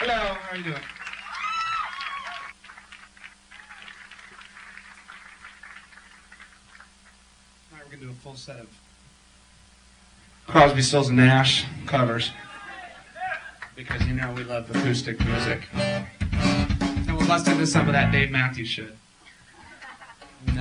Hello, how are you doing? All right, we're going to do a full set of Crosby, Stills, and Nash covers. Because you know we love acoustic music. And we'll bust into some of that Dave Matthews shit.